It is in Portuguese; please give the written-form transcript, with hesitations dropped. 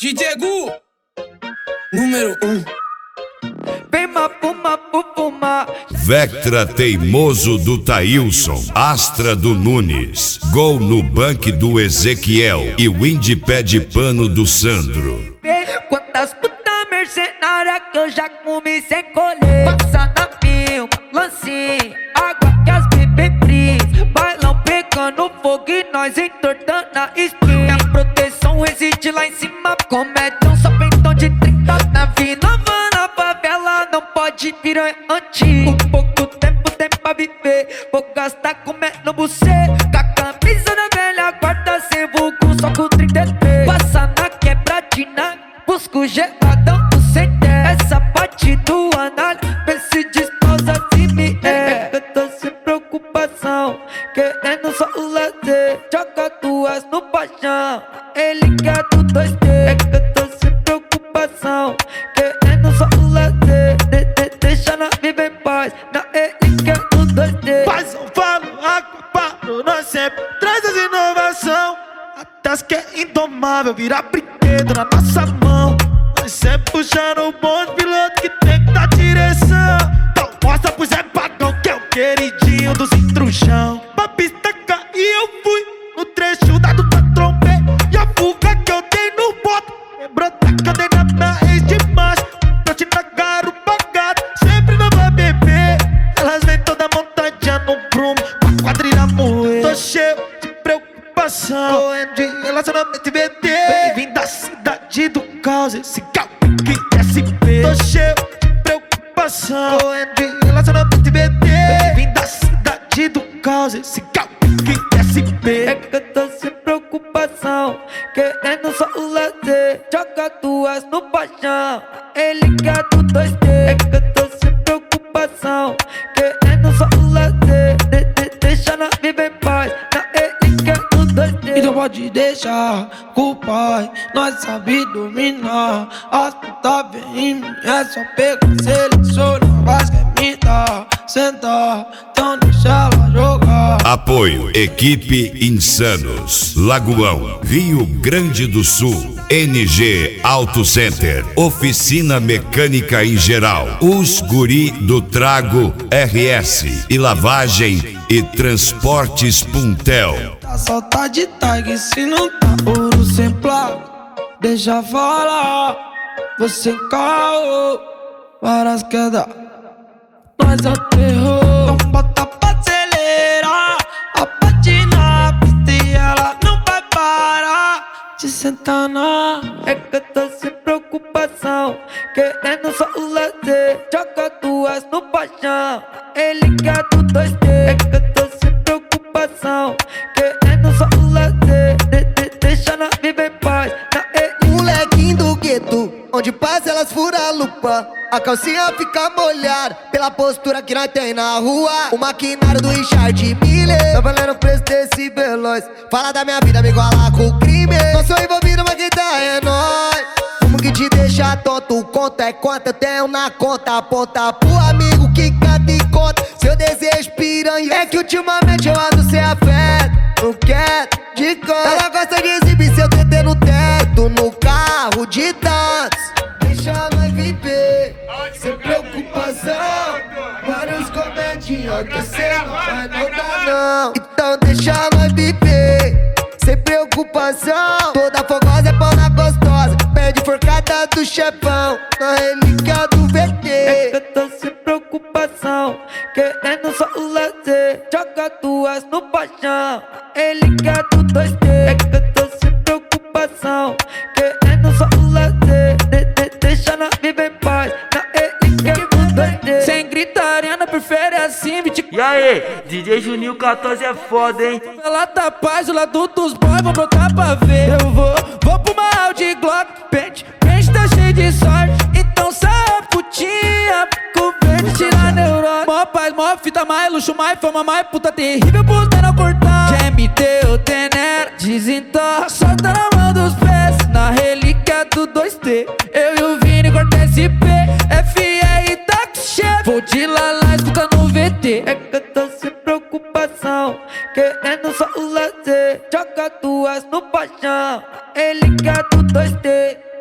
DJ Gu, número 1. Vectra teimoso do Thailson, Astra do Nunes, gol no banque do Ezequiel e Windy pé de pano do Sandro. Quantas putas mercenárias que eu já comi sem colher. Passa na filma, lancinho, água que as bebê fris. Bailão pegando fogo e nós entortando a street. Minha proteção reside lá em cima, comédia só pentão de 30. Na vila, na favela, não pode virar antigo. Pouco tempo tem pra viver, vou gastar comendo bucê. Com a camisa da velha guarda, sem vulgo, só com 33. Passa na quebradina, busco geladão do CT. Essa parte do análise, vê se disposa se me é. Eu tô sem preocupação, querendo só o lazer. Joga duas no paixão, ele quer do 2D. É que eu tô sem preocupação, querendo só o lazer. Deixa nós viver em paz, na ele quer do 2D. Faz um falo, água, paro, nós sempre traz as inovação. Até as que é indomável, virar brinquedo na nossa mão. Nós sempre puxando o bonde, piloto que tem que dar direção. Então mostra pro Zé Pagão que é o queridinho do cintrujão. Pra pista cair eu fui, no trecho dado pra trombei. E a fuga que eu dei no boto, lembrou da cadeira na ex de macho. Noite na garupa gata, sempre nova bebê. Elas vêm toda montadinha no prumo, pra quadrilha moer. Tô cheio de preocupação, correndo de relacionamento e BT. Bem-vindo à cidade do caos, esse Calpique SP. Tô cheio de preocupação, correndo de relacionamento e BT. Bem-vindo à cidade do caos, esse Calpique SP. É que eu tô sem preocupação, querendo só o lazer. Joga duas no paixão, ele quer do 2D. É que eu tô sem preocupação, querendo só o lazer. Deixa nós viver em paz, na ele quer do 2D. Então pode deixar com o pai, nós sabe dominar. As putas vem em mim, é só pegar, selecionar. Mas quer me dar, sentar, então deixa ela jogar. Apoio Equipe Insanos, Lagoão, Rio Grande do Sul, NG Auto Center, Oficina Mecânica em Geral, Os Guri do Trago RS e Lavagem e Transportes Puntel. Só tá de tag, se não tá ouro sem placa, deixa falar. Você encarou várias quedas, nós aterrou. Então bota pra acelerar, a parte na pista e ela não vai parar de sentar na. É que eu tô sem preocupação, querendo só o lazer. Joga duas no paixão, ele quer do 2D. É que eu tô sem preocupação, querendo só o lazer. Deixa nós viver em paz, na ele. Molequinho do gueto, onde passa elas furam a lupa. A calcinha fica molhada pela postura que nós tem na rua. O maquinário do Richard Miller, tá valendo o preço desse veloz. Fala da minha vida, me igualar com o crime. Não sou envolvido, mas quem tá é nóis. Como que te deixa tonto, conta é quanto eu tenho na conta. Aponta pro amigo que canta e conta seu desejo piranha. É que ultimamente eu ando sem afeto, não quero de canto. Ela gosta de exibir seu TT no teto, no carro de tantos. Deixa nós viver, sem preocupação. Vários comedinhos aquecendo, mas não dá não. Então deixa nós viver, sem preocupação. Toda fogosa é pão na gostosa, pede forcada do chefão, na relíquia do VT. É que eu tô sem preocupação, querendo só o lazer. Joga duas no paixão, ele quer do 2D. É que eu tô sem preocupação, querendo só o lazer. Deixa nós viver em paz, na ele quer do 2D. Sem gritaria, não prefere assim, 24. E aí, DJ Juninho 14 é foda, hein? Ela tá paz, o lado dos boys, vou brotar pra ver. Eu vou pro mal de Glock, pente tá cheio de sorte. Então sai putinha, com verde, tira neurose. Mó paz, mó fita, mais luxo, mais fama, mais puta terrível, puta não cortar. GMT, o Tenera, desentorra, solta na mão dos pés. Na relíquia do 2T, eu e o Vini corta SP, FR e táxi chefe. Vou de lá, escuta no VT. É que eu tô sem preocupação, querendo só o lazer. Joga duas no paixão, ele quer do 2D.